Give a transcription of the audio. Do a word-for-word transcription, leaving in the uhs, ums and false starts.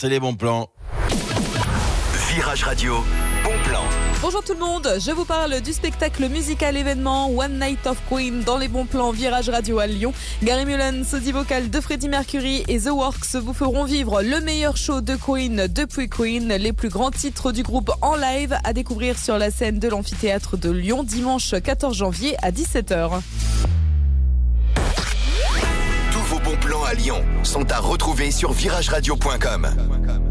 c'est les bons plans. Virage Radio, bon plan. Bonjour tout le monde, je vous parle du spectacle musical événement One Night of Queen dans les bons plans Virage Radio à Lyon. Gary Mullen, sosie vocal de Freddie Mercury et The Works vous feront vivre le meilleur show de Queen depuis Queen. Les plus grands titres du groupe en live à découvrir sur la scène de l'amphithéâtre de Lyon dimanche quatorze janvier à dix-sept heures. Tous vos bons plans à Lyon sont à retrouver sur virage radio point com.